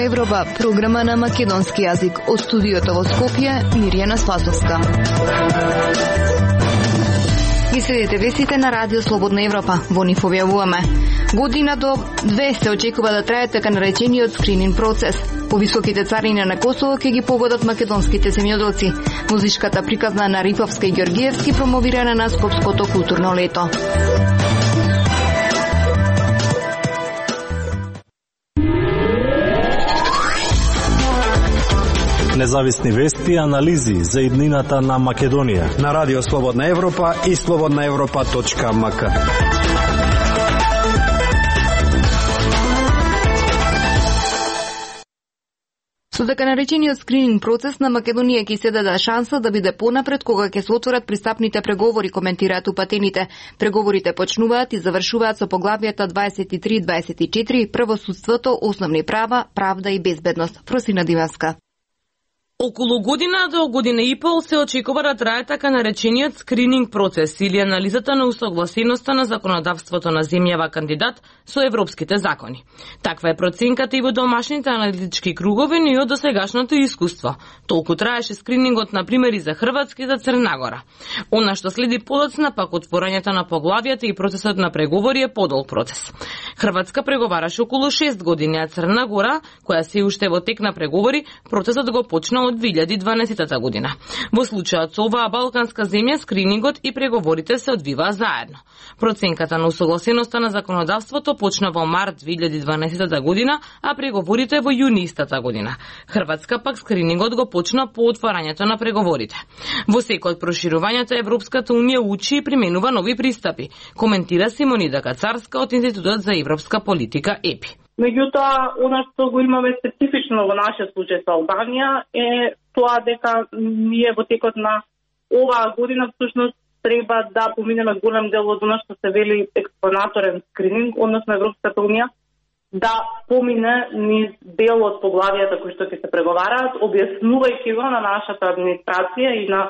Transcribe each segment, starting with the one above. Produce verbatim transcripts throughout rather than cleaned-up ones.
Европа, програма на македонски јазик. Од студиото во Скопје, Мирјана Спасовска. Ги следите вестите на Радио Слободна Европа. Во нив објавуваме: година до две се очекува да трае така наречениот скрининг процес. Повисоките царини на Косово ќе ги погодат македонските земјоделци. Музичката приказна на Риповска и Ѓоргиевски промовирана на Скопското културно лето. Независни вести и анализи за иднината на Македонија на Радио Слободна Европа и слободна европа точка ем ка. Со така наречениот скрининг процес на Македонија ќе се даде шанса да биде понапред кога ќе се отворат пристапните преговори, коментираат упатените. Преговорите почнуваат и завршуваат со поглавјата дваесет и три дваесет и четири правосудството, основни права, правда и безбедност. Просина Диванска. Околу година до година и пол се очекува да трае така наречениот скрининг процес или анализата на усогласеноста на законодавството на земјава кандидат со европските закони. Таква е проценката и во домашните аналитички кругови, но и од досегашното искуство. Толку траеше скринингот, например, и за Хрватска и за Црна Гора. Она што следи подоцна, пак отворањето на поглавјата и процесот на преговори е подолг процес. Хрватска преговараше околу шест години, а Црна Гора, која се уште во тек на преговори, процесот го почна од две илјади и дванаесетта година. Во случајот со оваа балканска земја, скринингот и преговорите се одвиваа заедно. Проценката на усогласеноста на законодавството почна во март две илјади и дванаесетта година, а преговорите во јуни истата година. Хрватска пак скринингот го почна по отварањето на преговорите. Во секој од проширувањето Европската унија учи и применува нови пристапи, коментира Симонида Кацарска од Институтот за европска политика ЕПИ. Меѓутоа, она што го имаме специфично во нашиот случај со Албанија е тоа дека ние во текот на оваа година всушност треба да поминеме голем дел од она што се вели експонаторен скрининг, односно Европската унија да помине низ дел од поглавјата кои што ќе се преговараат, објаснувајќи го на нашата администрација и на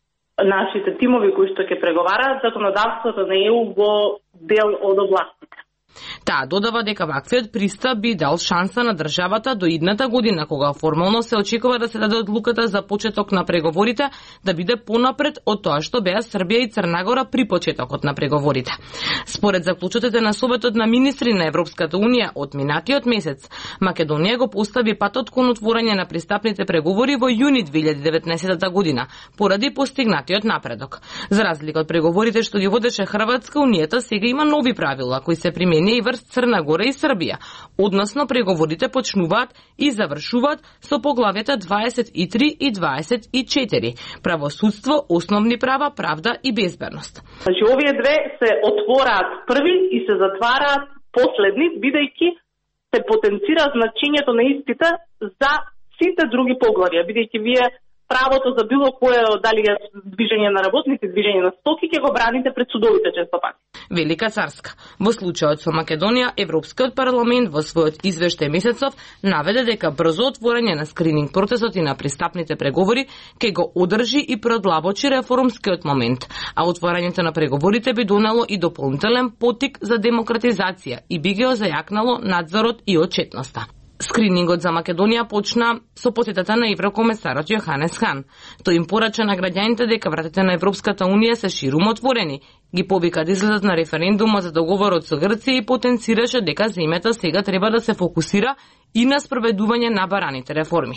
нашите тимови кои што ќе преговараат законодавството на ЕУ во дел од областите. Таа додава дека ваквиот пристап би дал шанса на државата до идната година, кога формално се очекува да се даде одлуката за почеток на преговорите, да биде понапред од тоа што беа Србија и Црна Гора при почетокот на преговорите. Според заклучоците на Советот на министри на Европската унија од минатиот месец, Македонија го постави патот кон отворање на пристапните преговори во јуни две илјади и деветнаесетта година, поради постигнатиот напредок. За разлика од преговорите што ги водеше Хрватска, унијата сега има нови правила кои се примени и врз Црна Гора и Србија. Односно, преговорите почнуваат и завршуваат со поглавјата дваесет и три и дваесет и четири правосудство, основни права, правда и безбедност. Значи, овие две се отвораат први и се затвараат последни, бидејќи се потенцира значењето на истите за сите други поглавја, бидејќи вие правото за било кое, дали е движење на работници, движење на стоки, ќе го браните пред судовите често пати. Велика Царска. Во случајот со Македонија, Европскиот парламент во својот извештај месецов наведе дека брзо отворање на скрининг процесот и на пристапните преговори ќе го одржи и продлабочи реформскиот момент, а отворањето на преговорите би донело и дополнителен поттик за демократизација и би ги озајакнало надзорот и отчетноста. Скринингот за Македонија почна со посетата на еврокомесарот Јоханес Хан. Тој им порача на граѓаните дека вратите на Европската унија се ширум отворени, ги повика да излезат на референдумот за договорот со Грција и потенцираше дека земјата сега треба да се фокусира и на спроведување на бараните реформи.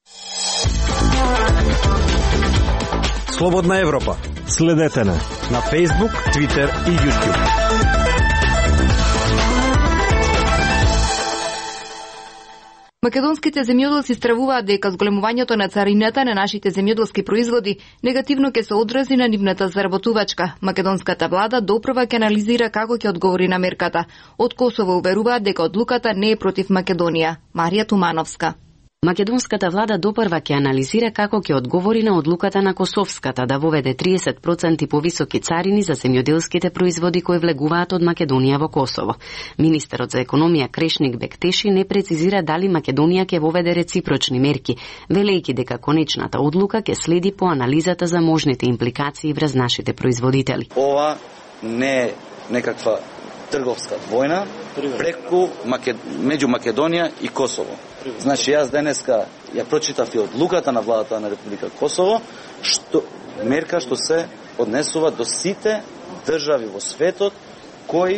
Слободна Европа. Следете на на Facebook, Twitter и YouTube. Македонските земјоделци стравуваат дека зголемувањето на царината на нашите земјоделски производи негативно ќе се одрази на нивната заработувачка. Македонската влада допрва ќе анализира како ќе одговори на мерката. Од Косово уверуваат дека одлуката не е против Македонија. Марија Тумановска. Македонската влада допрва ќе анализира како ќе одговори на одлуката на Косовската да воведе триесет проценти повисоки царини за земјоделските производи кои влегуваат од Македонија во Косово. Министерот за економија Крешник Бектеши не прецизира дали Македонија ќе воведе реципрочни мерки, велејќи дека конечната одлука ќе следи по анализата за можните импликации врз нашите производители. Ова не е некаква трговска војна преку Макед... меѓу Македонија и Косово. Значи јас денеска ја прочитав и одлуката на владата на Република Косово, што мерка што се однесува до сите држави во светот кои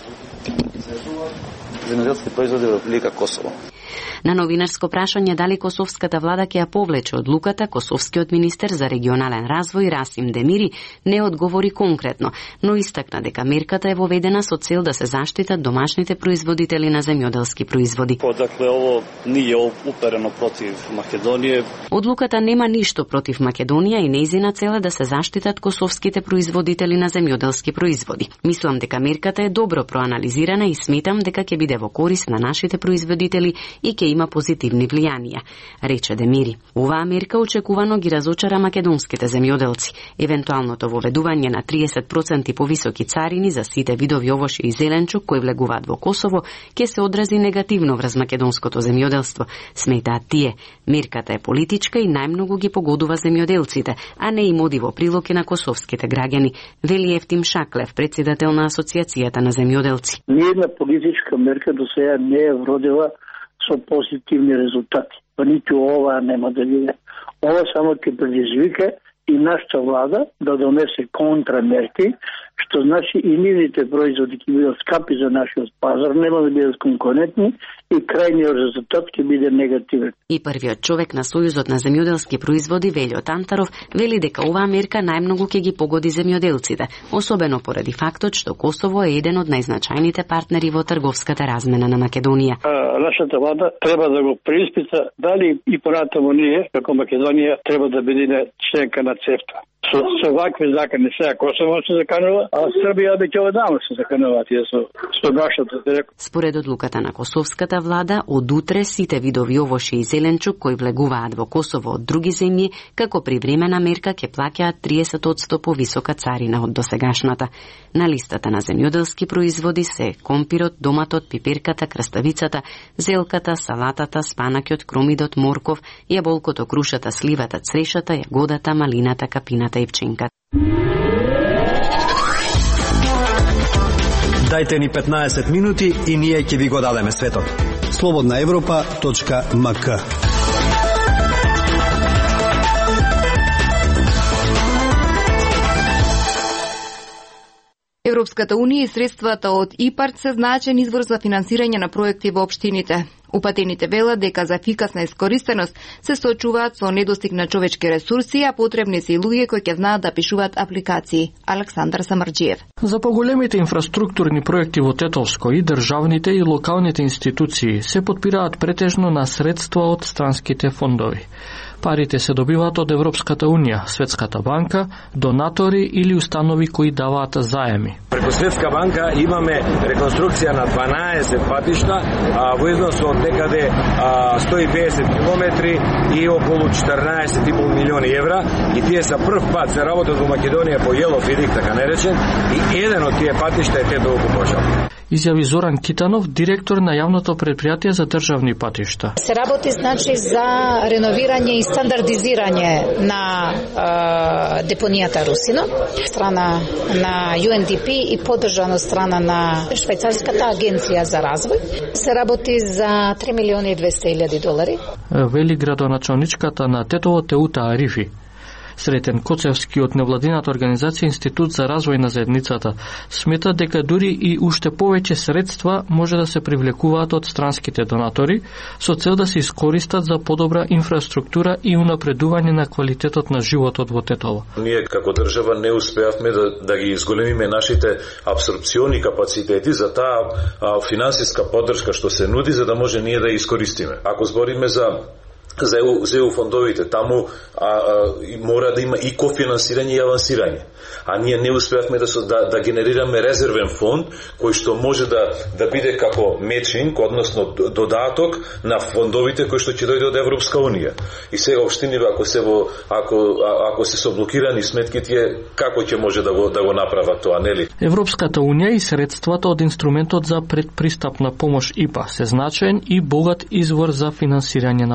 земјоделски производи во Република Косово. На новинарско прашање дали косовската влада ќе ја повлече одлуката, косовскиот министер за регионален развој Расим Демири не одговори конкретно, но истакна дека мерката е воведена со цел да се заштитат домашните производители на земјоделски производи. Одакле ово nije уперено против Македонија. Одлуката нема ништо против Македонија и нејзина цел е да се заштитат косовските производители на земјоделски производи. Мислам дека мерката е добро проанализирана и сметам дека ќе биде во корист на нашите производители и ќе има позитивни влијанија, рече Демири. Оваа мерка очекувано ги разочара македонските земјоделци. Евентуалното воведување на триесет проценти повисоки царини за сите видови овошје и зеленчук кои влегуваат во Косово ќе се одрази негативно врз македонското земјоделство, сметаат тие. Мерката е политичка и најмногу ги погодува земјоделците, а не им оди во прилог на косовските граѓани, вели Ефтим Шаклев, председател на Асоцијацијата на земјоделци. Ниједна политичка мерка до сега не е вродила со позитивни резултати. Па ниту ова нема да биде. Ова само ќе предизвика и нашата влада да донесе контрамерки, што значи и нивните производи ќе бидат скапи за нашиот пазар, нема да бидат конкурентни и крајниот резултат ќе биде негативен. И првиот човек на Сојузот на земјоделски производи, Велјо Тантаров, вели дека оваа мерка најмногу ќе ги погоди земјоделците, особено поради фактот што Косово е еден од најзначајните партнери во трговската размена на Македонија. А, нашата влада треба да го преиспита дали и понатаму ние, како Македонија, треба да биде членка на ЦЕФТА. Со, со вакви закани сега Косово се заканува, а Србија ќе одаму се закануваат со, со нашата директно. Според одлуката на косовската влада, од утре сите видови овошје и зеленчук кои влегуваат во Косово од други земји, како привремена мерка ќе плаќаат триесет одсто повисока царина од досегашната. На листата на земјоделски производи се компирот, доматот, пиперката, краставицата, зелката, салатата, спанакјот, кромидот, морков, јаболкото, крушата, сливата, црешата, јагодата, малината, капината и пченката. Дајте ни петнаесет минути и ние ќе ви го дадеме светот. слободна европа точка ем ка. Европската унија и средствата од ИПАРД се значаен извор за финансирање на проекти во општините. Упатените велат дека за ефикасна искористеност се соочуваат со недостиг на човечки ресурси, а потребни се и луѓе кои ќе знаат да пишуваат апликации. Александар Самарџиев. За поголемите инфраструктурни проекти во Тетовско и државните и локалните институции се потпираат претежно на средства од странските фондови. Парите се добиваат од Европската унија, Светската банка, донатори или установи кои даваат заеми. Преку Светска банка имаме реконструкција на дванаесет патишта а, во износ од некаде а, сто и педесет километри и околу четрнаесет и пол милиони евра, и тие са прв пат се работат во Македонија по Јелов фидик, така наречен, и еден од тие патишта е Тетово Копошав. Изјави Зоран Китанов, директор на јавното предпријатие за државни патишта. Се работи значи за реновирање и стандардизирање на е, депонијата Русино, страна на Ю Ен Ди Пи и поддржано страна на Швајцарската агенција за развој. Се работи за три милиони и двесте илјади долари. Вели градоначалничката на Тетово Теута Арифи. Сретен Коцевски од невладината организација Институт за развој на заедницата смета дека дури и уште повеќе средства може да се привлекуваат од странските донатори со цел да се искористат за подобра инфраструктура и унапредување на квалитетот на животот во Тетово. Ние како држава не успеавме да, да ги изголемиме нашите апсорбциони капацитети за таа а, финансиска поддршка што се нуди за да може ние да ја искористиме. Ако збориме за за ЕУ, за ЕУ фондовите, таму а, а, мора да има и кофинансирање и авансирање. А ние не успеавме да, да, да генерираме резервен фонд кој што може да, да биде како мечинг, односно додаток на фондовите кои што ќе дојде од Европска унија. И сега општините ако се во ако ако се со блокирани сметки, тие како ќе може да го да го направат тоа, нели? Европската унија и средствата од инструментот за предпристапна помош ИПА се значаен и богат извор за финансирање на проекти.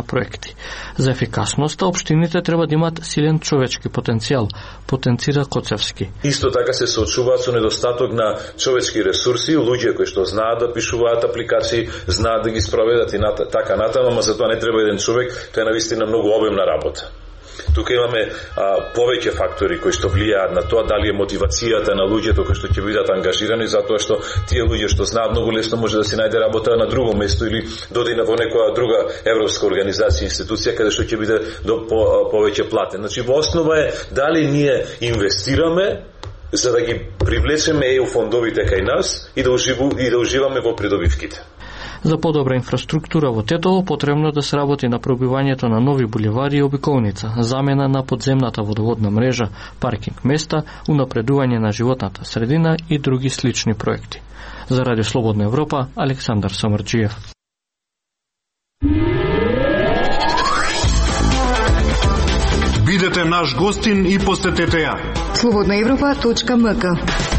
проекти. За ефикасноста општините треба да имаат силен човечки потенцијал, потенцира Коцевски. Исто така се соочуваат со недостаток на човечки ресурси, луѓе кои што знаат да пишуваат апликации, знаат да ги спроведат и ната, така натаму, ама за тоа не треба еден човек, тоа е навистина многу обемна работа. Тука имаме а, повеќе фактори кои што влијаат на тоа дали е мотивацијата на луѓето кои што ќе бидат ангажирани, затоа што тие луѓе што знаат многу лесно може да си најде работа на друго место или доди во некоја друга европска организација, институција каде што ќе биде до по, повеќе платен. Значи во основа е дали ние инвестираме за да ги привлечеме е у фондовите кај нас и да, уживу, и да уживаме во придобивките. За подобра инфраструктура во Тетово потребно да се работи на пробивањето на нови буливари и обиколница, замена на подземната водоводна мрежа, паркинг места, унапредување на животната средина и други слични проекти. За Радио Слободна Европа, Александар Самарджиев. Бидете наш гостин и посетете ја. слободна европа точка ем ка.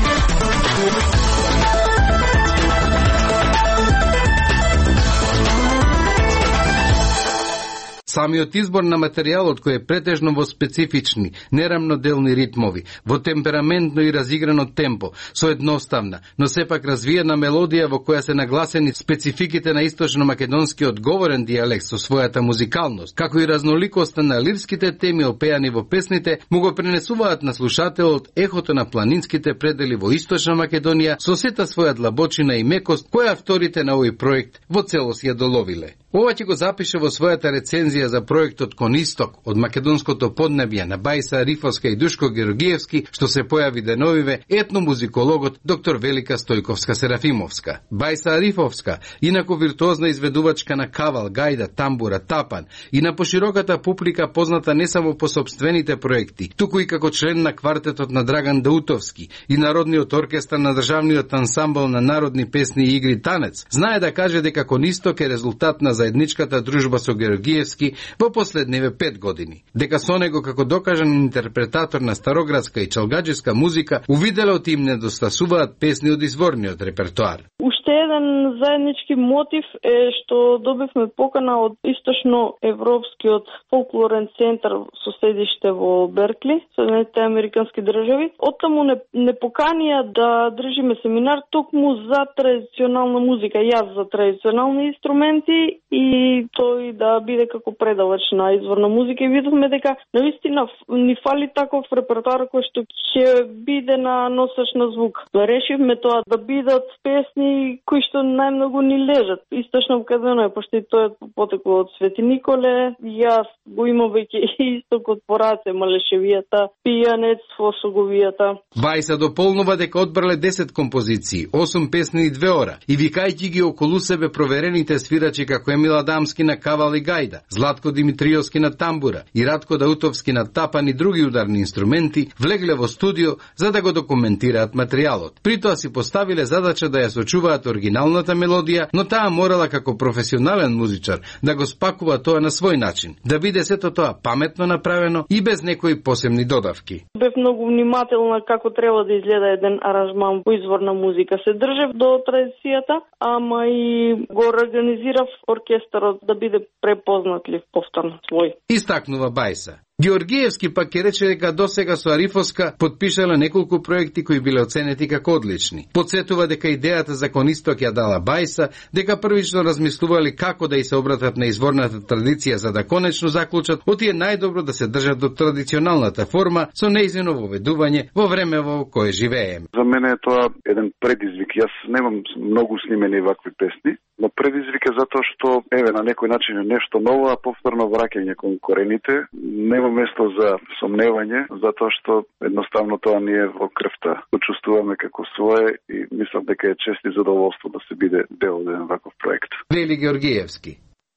Самиот избор на материјалот кој е претежно во специфични, нерамноделни ритмови, во темпераментно и разиграно темпо, со едноставна, но сепак развиена мелодија во која се нагласени спецификите на источно-македонскиот говорен дијалект со својата музикалност, како и разноликоста на лирските теми опеани во песните, му го пренесуваат на слушателот ехото на планинските предели во Источна Македонија со сета своја длабочина и мекост која авторите на овој проект во целост ја доловиле. Ова ќе го запише во својата рецензија за проектот Кон Исток од македонското поднебје на Бајса Арифовска и Душко Георгиевски, што се појави деновиве етномузикологот доктор Велика Стојковска-Серафимовска. Бајса Арифовска, инаку виртуозна изведувачка на кавал, гајда, тамбура, тапан и на пошироката публика позната не само по собствените проекти, туку и како член на квартетот на Драган Даутовски и Народниот оркестар на државниот ансамбл на народни песни и игри Танец, знае да каже дека Кон Исток е резултат на заедничката дружба со Георгиевски во последниве пет години. Дека со него како докажан интерпретатор на староградска и чалгаџиска музика, увиделот им недостасуваат песни од изворниот репертоар. Уште еден заеднички мотив е што добивме покана од Источно-европскиот фолклорен центар со седиште во Беркли, Соединетите американски држави. Оттаму не, не поканија да држиме семинар токму за традиционална музика, јас за традиционални инструменти и тој да биде како предавач на изворна музика, и видовме дека навистина ни фали таков репертоар кој што ќе биде на носач на звук. Решивме тоа да бидат песни кои што најмногу ни лежат. Источна Македонија, пошто и тоа е потекло од Свети Николе, јас го имам веќе исток од Пораце, Малешевијата, Пијанец, Фосоговијата. Бајса дополнува дека одбрале десет композиции, осум песни и две ора, и викајќи ги околу себе проверените свирачи како Емил Адамски на кавал и гајда, Златко Димитриовски на тамбура и Радко Даутовски на тапан и други ударни инструменти, влегле во студио за да го документираат материјалот. При тоа си поставиле задача да ја сочуваат оригиналната мелодија, но таа морала како професионален музичар да го спакува тоа на свој начин, да биде сето тоа паметно направено и без некои посебни додавки. Бев многу внимателна како треба да изгледа еден аранжман во изворна музика. Се држев до традицијата, ама и го организирав оркестарот да биде препознатлив повторно свој. Истакнува Бајса. Георгиевски пак ќе рече дека досега со Арифовска подпишала неколку проекти кои биле оценети како одлични. Подсетува дека идејата за Кон Исток ја дала Бајса, дека првично размислували како да и се обратат на изворната традиција за да конечно заклучат, оти е најдобро да се држат до традиционалната форма со нејзино воведување во време во кое живееме. За мене е тоа еден предизвик. Јас немам многу снимени вакви песни, но предизвик е затоа што еве на некој начин е нешто ново, а повторно враќање кон корените. Нема место за сомневање, затоа што едноставно тоа ни е во крвта. Го чувствуваме како свое и мислам дека е чест и задоволство да се биде дел од еден ваков проект. Вели Георгиевски.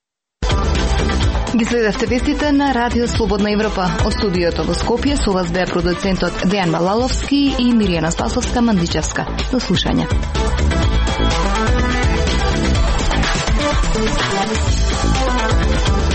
Ги следевте вестите на Радио Слободна Европа. Од студиото во Скопје со вас беа продуцентот Дејан Малаловски и Миријана Спасовска-Мандичевска. До слушање. We'll be right back.